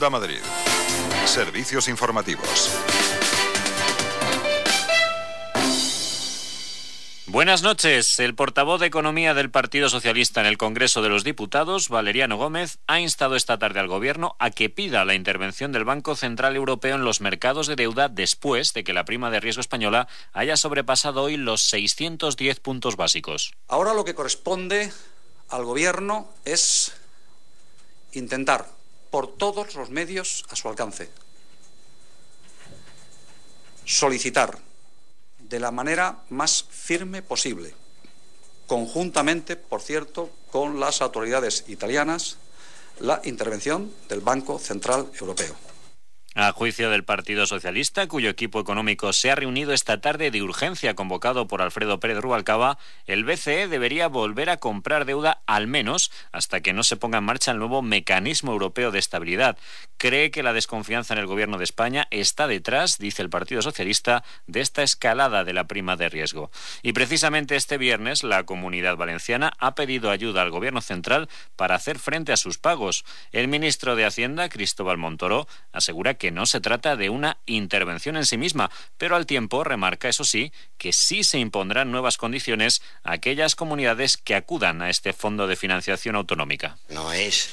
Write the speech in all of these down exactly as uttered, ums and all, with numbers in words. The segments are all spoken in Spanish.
Onda Madrid. Servicios informativos. Buenas noches. El portavoz de Economía del Partido Socialista en el Congreso de los Diputados, Valeriano Gómez, ha instado esta tarde al Gobierno a que pida la intervención del Banco Central Europeo en los mercados de deuda después de que la prima de riesgo española haya sobrepasado hoy los seiscientos diez puntos básicos. Ahora lo que corresponde al Gobierno es intentar, por todos los medios a su alcance, solicitar de la manera más firme posible, conjuntamente, por cierto, con las autoridades italianas, la intervención del Banco Central Europeo. A juicio del Partido Socialista, cuyo equipo económico se ha reunido esta tarde de urgencia convocado por Alfredo Pérez Rubalcaba, el B C E debería volver a comprar deuda al menos hasta que no se ponga en marcha el nuevo mecanismo europeo de estabilidad. Cree que la desconfianza en el Gobierno de España está detrás, dice el Partido Socialista, de esta escalada de la prima de riesgo. Y precisamente este viernes la Comunidad Valenciana ha pedido ayuda al Gobierno central para hacer frente a sus pagos. El ministro de Hacienda, Cristóbal Montoro, asegura que que no se trata de una intervención en sí misma, pero al tiempo remarca, eso sí, que sí se impondrán nuevas condiciones a aquellas comunidades que acudan a este fondo de financiación autonómica. No es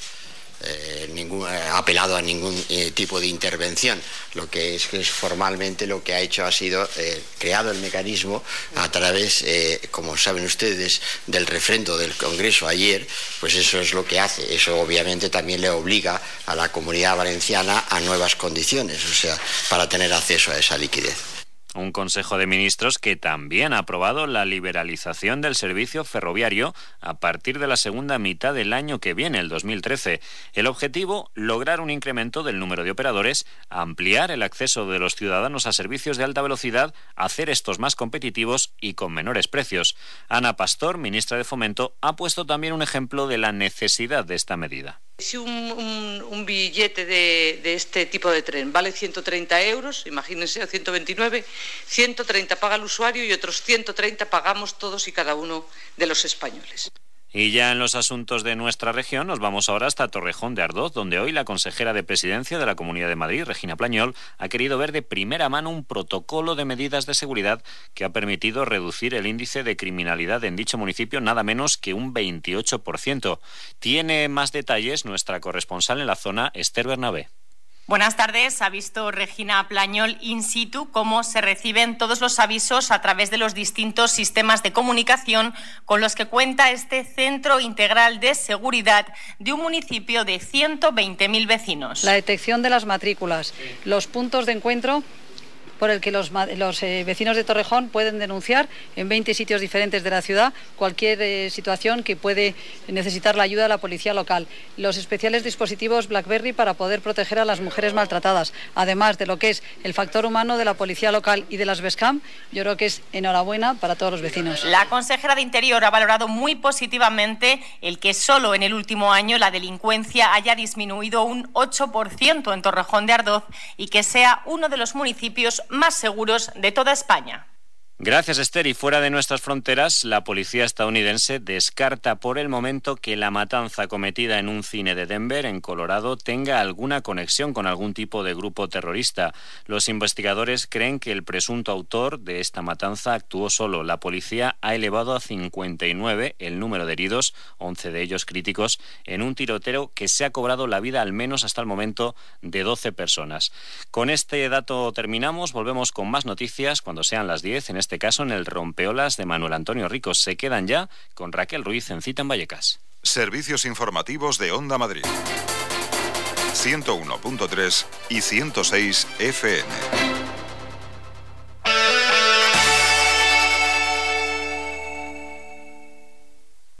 eh, ningún, eh, apelado a ningún eh, tipo de intervención. Lo que es que es formalmente lo que ha hecho ha sido eh, creado el mecanismo a través, eh, como saben ustedes, del refrendo del Congreso ayer. Pues eso es lo que hace. Eso obviamente también le obliga a la Comunidad Valenciana a nuevas condiciones, o sea, para tener acceso a esa liquidez. Un Consejo de Ministros que también ha aprobado la liberalización del servicio ferroviario a partir de la segunda mitad del año que viene, el dos mil trece. El objetivo, lograr un incremento del número de operadores, ampliar el acceso de los ciudadanos a servicios de alta velocidad, hacer estos más competitivos y con menores precios. Ana Pastor, ministra de Fomento, ha puesto también un ejemplo de la necesidad de esta medida. Si un, un, un billete de, de este tipo de tren vale ciento treinta euros, imagínense, o ciento veintinueve, ciento treinta paga el usuario y otros ciento treinta pagamos todos y cada uno de los españoles. Y ya en los asuntos de nuestra región nos vamos ahora hasta Torrejón de Ardoz, donde hoy la consejera de Presidencia de la Comunidad de Madrid, Regina Plañol, ha querido ver de primera mano un protocolo de medidas de seguridad que ha permitido reducir el índice de criminalidad en dicho municipio nada menos que un veintiocho por ciento. Tiene más detalles nuestra corresponsal en la zona, Esther Bernabé. Buenas tardes. Ha visto Regina Plañol in situ cómo se reciben todos los avisos a través de los distintos sistemas de comunicación con los que cuenta este Centro Integral de Seguridad de un municipio de ciento veinte mil vecinos. La detección de las matrículas, los puntos de encuentro por el que los, los eh, vecinos de Torrejón pueden denunciar en veinte sitios diferentes de la ciudad cualquier eh, situación que puede necesitar la ayuda de la policía local. Los especiales dispositivos BlackBerry para poder proteger a las mujeres maltratadas, además de lo que es el factor humano de la policía local y de las BESCAM. Yo creo que es enhorabuena para todos los vecinos. La consejera de Interior ha valorado muy positivamente el que solo en el último año la delincuencia haya disminuido un ocho por ciento en Torrejón de Ardoz y que sea uno de los municipios más seguros de toda España. Gracias, Esther. Y fuera de nuestras fronteras, la policía estadounidense descarta por el momento que la matanza cometida en un cine de Denver, en Colorado, tenga alguna conexión con algún tipo de grupo terrorista. Los investigadores creen que el presunto autor de esta matanza actuó solo. La policía ha elevado a cincuenta y nueve el número de heridos, once de ellos críticos, en un tiroteo que se ha cobrado la vida al menos hasta el momento de doce personas. Con este dato terminamos. Volvemos con más noticias cuando sean las diez, en este caso en el Rompeolas de Manuel Antonio Ricos. Se quedan ya con Raquel Ruiz en Cita en Vallecas. Servicios informativos de Onda Madrid. ciento uno punto tres y ciento seis F M.